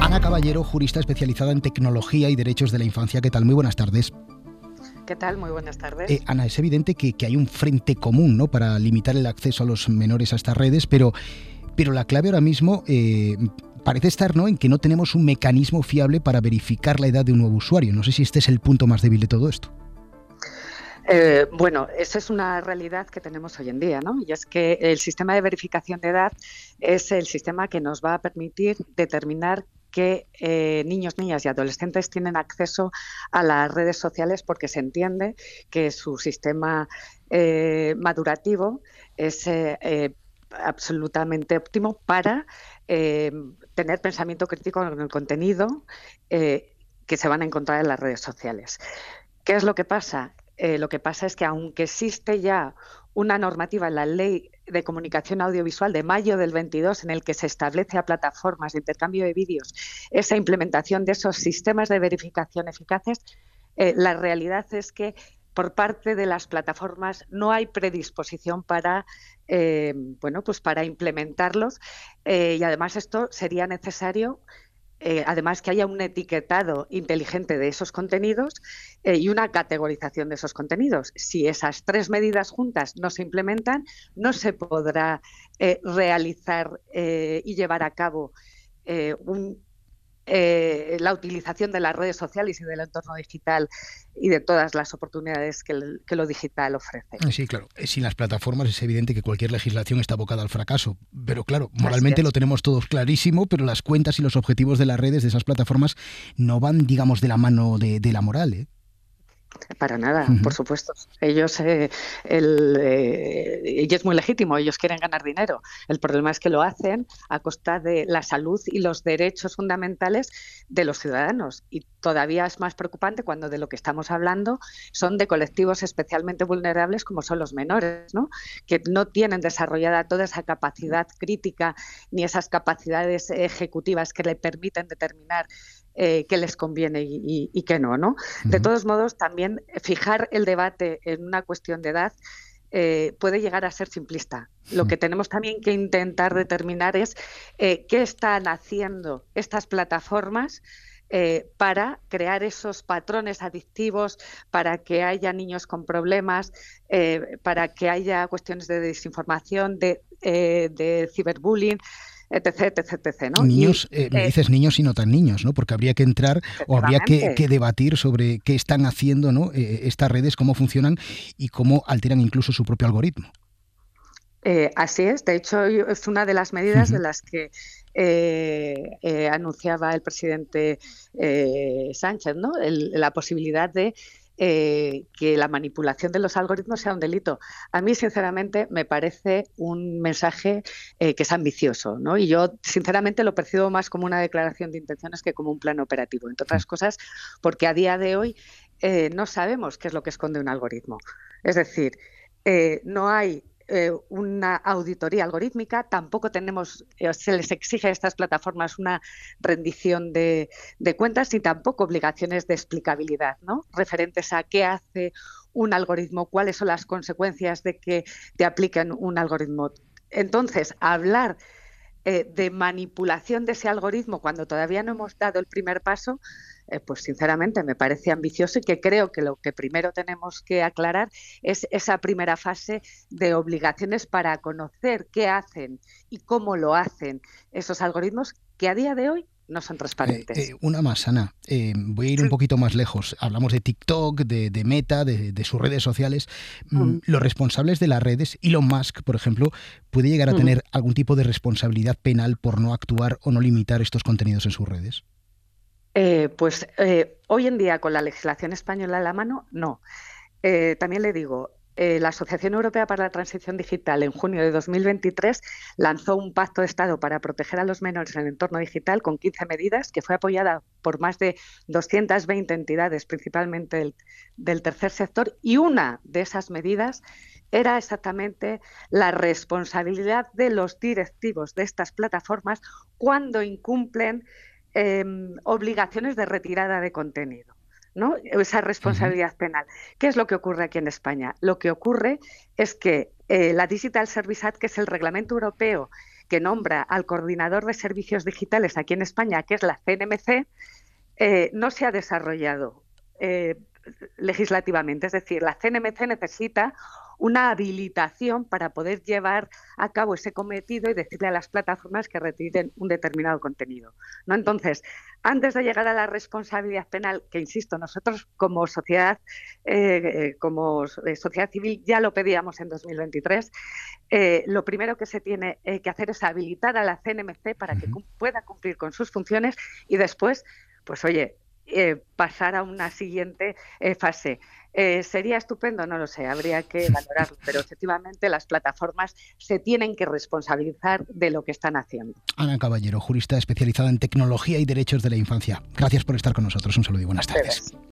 Ana Caballero, jurista especializada en tecnología y derechos de la infancia. ¿Qué tal? Muy buenas tardes. ¿Qué tal? Muy buenas tardes. Ana, es evidente que hay un frente común, ¿no?, para limitar el acceso a los menores a estas redes, pero la clave ahora mismo parece estar, ¿no?, en que no tenemos un mecanismo fiable para verificar la edad de un nuevo usuario. No sé si este es el punto más débil de todo esto. Bueno, esa es una realidad que tenemos hoy en día, ¿no? Y es que el sistema de verificación de edad es el sistema que nos va a permitir determinar qué niños, niñas y adolescentes tienen acceso a las redes sociales, porque se entiende que su sistema madurativo es absolutamente óptimo para tener pensamiento crítico en el contenido que se van a encontrar en las redes sociales. ¿Qué es lo que pasa? Lo que pasa es que, aunque existe ya una normativa en la Ley de Comunicación Audiovisual de mayo del 22 en el que se establece a plataformas de intercambio de vídeos esa implementación de esos sistemas de verificación eficaces, la realidad es que por parte de las plataformas no hay predisposición para, pues para implementarlos, y además esto sería necesario. Además, que haya un etiquetado inteligente de esos contenidos y una categorización de esos contenidos. Si esas tres medidas juntas no se implementan, no se podrá realizar y llevar a cabo la utilización de las redes sociales y del entorno digital y de todas las oportunidades que lo digital ofrece. Sí, claro. Sin las plataformas es evidente que cualquier legislación está abocada al fracaso. Pero claro, moralmente lo tenemos todos clarísimo, pero las cuentas y los objetivos de las redes, de esas plataformas, no van, digamos, de la mano de la moral, ¿eh? Para nada, por supuesto. Ellos, y es muy legítimo, ellos quieren ganar dinero. El problema es que lo hacen a costa de la salud y los derechos fundamentales de los ciudadanos. Y todavía es más preocupante cuando de lo que estamos hablando son de colectivos especialmente vulnerables, como son los menores, ¿no?, que no tienen desarrollada toda esa capacidad crítica ni esas capacidades ejecutivas que le permiten determinar qué les conviene y qué no, ¿no? De todos modos, también fijar el debate en una cuestión de edad puede llegar a ser simplista. Lo que tenemos también que intentar determinar es qué están haciendo estas plataformas para crear esos patrones adictivos, para que haya niños con problemas, para que haya cuestiones de desinformación, de ciberbullying, etc, ¿no? Niños, me dices niños y no tan niños, ¿no? Porque habría que entrar o habría que debatir sobre qué están haciendo, ¿no?, estas redes, cómo funcionan y cómo alteran incluso su propio algoritmo. Así es. De hecho, es una de las medidas de las que anunciaba el presidente Sánchez, ¿no? La posibilidad de que la manipulación de los algoritmos sea un delito. A mí, sinceramente, me parece un mensaje que es ambicioso, ¿no? Y yo, sinceramente, lo percibo más como una declaración de intenciones que como un plan operativo, entre otras cosas, porque a día de hoy no sabemos qué es lo que esconde un algoritmo. Es decir, no hay una auditoría algorítmica, tampoco tenemos, se les exige a estas plataformas una rendición de cuentas, ni tampoco obligaciones de explicabilidad, ¿no?, referentes a qué hace un algoritmo, cuáles son las consecuencias de que te apliquen un algoritmo. Entonces, hablar de manipulación de ese algoritmo cuando todavía no hemos dado el primer paso, pues sinceramente me parece ambicioso, y que creo que lo que primero tenemos que aclarar es esa primera fase de obligaciones para conocer qué hacen y cómo lo hacen esos algoritmos, que a día de hoy no son transparentes. Una más, Ana. Voy a ir un poquito más lejos. Hablamos de TikTok, de Meta, de sus redes sociales. Los responsables de las redes, Elon Musk, por ejemplo, ¿puede llegar a tener algún tipo de responsabilidad penal por no actuar o no limitar estos contenidos en sus redes? Pues hoy en día, con la legislación española a la mano, no. También le digo, la Asociación Europea para la Transición Digital, en junio de 2023, lanzó un pacto de Estado para proteger a los menores en el entorno digital con 15 medidas, que fue apoyada por más de 220 entidades, principalmente del tercer sector, y una de esas medidas era exactamente la responsabilidad de los directivos de estas plataformas cuando incumplen obligaciones de retirada de contenido, ¿no? Esa responsabilidad penal. ¿Qué es lo que ocurre aquí en España? Lo que ocurre es que la Digital Services Act, que es el reglamento europeo que nombra al coordinador de servicios digitales aquí en España, que es la CNMC, no se ha desarrollado legislativamente. Es decir, la CNMC necesita una habilitación para poder llevar a cabo ese cometido y decirle a las plataformas que retiren un determinado contenido, ¿no? Entonces, antes de llegar a la responsabilidad penal, que insisto, nosotros como sociedad civil ya lo pedíamos en 2023, lo primero que se tiene que hacer es habilitar a la CNMC para que pueda cumplir con sus funciones y después, pues oye, pasar a una siguiente fase. ¿Sería estupendo? No lo sé, habría que valorarlo, pero efectivamente las plataformas se tienen que responsabilizar de lo que están haciendo. Ana Caballero, jurista especializada en tecnología y derechos de la infancia. Gracias por estar con nosotros. Un saludo y buenas tardes.